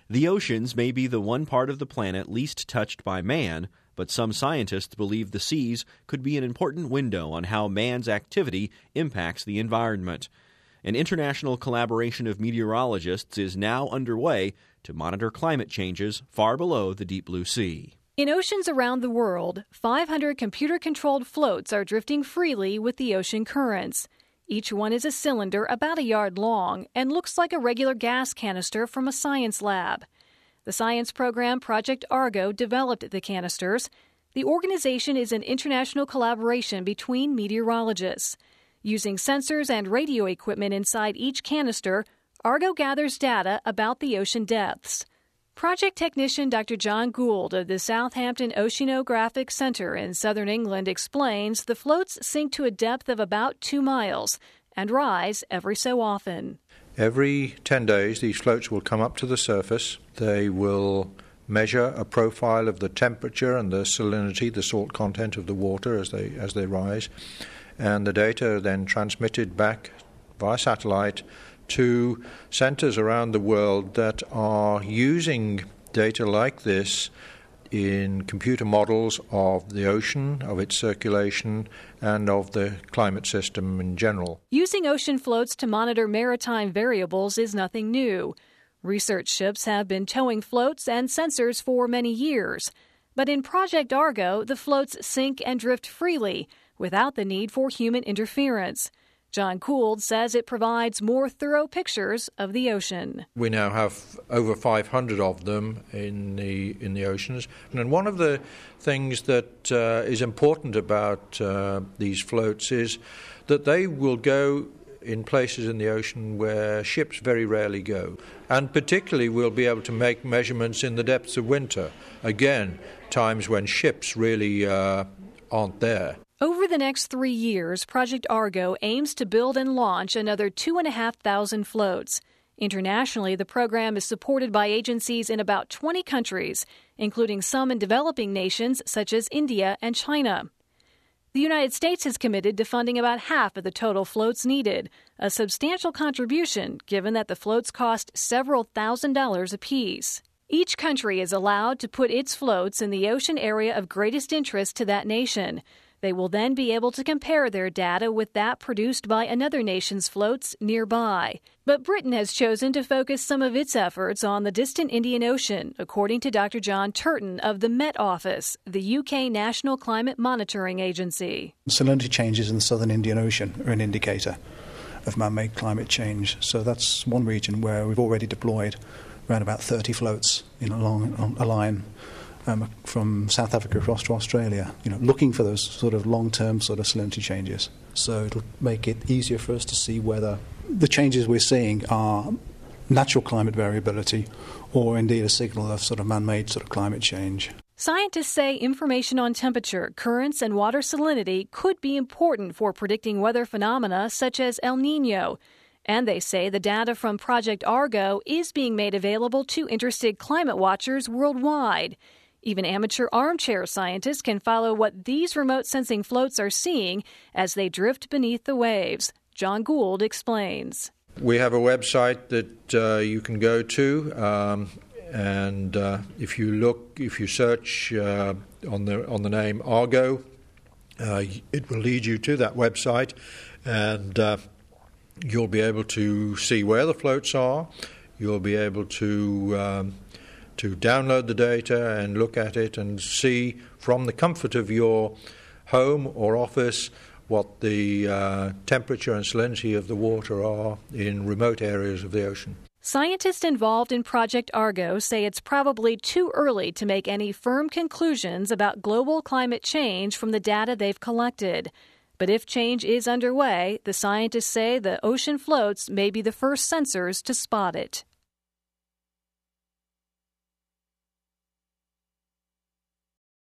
The oceans may be the one part of the planet least touched by man, but some scientists believe the seas could be an important window on how man's activity impacts the environment. An international collaboration of meteorologists is now underway to monitor climate changes far below the deep blue sea. In oceans around the world, 500 computer-controlled floats are drifting freely with the ocean currents. Each one is a cylinder about a yard long and looks like a regular gas canister from a science lab. The science program Project Argo developed the canisters. The organization is an international collaboration between meteorologists. Using sensors and radio equipment inside each canister, Argo gathers data about the ocean depths. Project technician Dr. John Gould of the Southampton Oceanographic Center in southern England explains the floats sink to a depth of about 2 miles and rise every so often. Every 10 days, these floats will come up to the surface. They will measure a profile of the temperature and the salinity, the salt content of the water as they rise. And the data are then transmitted back via satellite to centers around the world that are using data like this in computer models of the ocean, of its circulation, and of the climate system in general. Using ocean floats to monitor maritime variables is nothing new. Research ships have been towing floats and sensors for many years. But in Project Argo, the floats sink and drift freely without the need for human interference. John Gould says it provides more thorough pictures of the ocean. We now have over 500 of them in the oceans. And one of the things that is important about these floats is that they will go in places in the ocean where ships very rarely go. And particularly we'll be able to make measurements in the depths of winter. Again, times when ships really aren't there. Over the next 3 years, Project Argo aims to build and launch another 2,500 floats. Internationally, the program is supported by agencies in about 20 countries, including some in developing nations such as India and China. The United States is committed to funding about half of the total floats needed, a substantial contribution given that the floats cost several $1,000s apiece. Each country is allowed to put its floats in the ocean area of greatest interest to that nation. They will then be able to compare their data with that produced by another nation's floats nearby. But Britain has chosen to focus some of its efforts on the distant Indian Ocean, according to Dr. John Turton of the Met Office, the UK National Climate Monitoring Agency. Salinity changes in the southern Indian Ocean are an indicator of man-made climate change. So that's one region where we've already deployed around about 30 floats along a line from South Africa across to Australia, looking for those sort of long-term sort of salinity changes. So it'll make it easier for us to see whether the changes we're seeing are natural climate variability or indeed a signal of sort of man-made sort of climate change. Scientists say information on temperature, currents, and water salinity could be important for predicting weather phenomena such as El Niño. And they say the data from Project Argo is being made available to interested climate watchers worldwide. Even amateur armchair scientists can follow what these remote sensing floats are seeing as they drift beneath the waves. John Gould explains. We have a website that you can go to, and if you search on the name Argo, it will lead you to that website, and you'll be able to see where the floats are. You'll be able to download the data and look at it and see from the comfort of your home or office what the temperature and salinity of the water are in remote areas of the ocean. Scientists involved in Project Argo say it's probably too early to make any firm conclusions about global climate change from the data they've collected. But if change is underway, the scientists say the ocean floats may be the first sensors to spot it.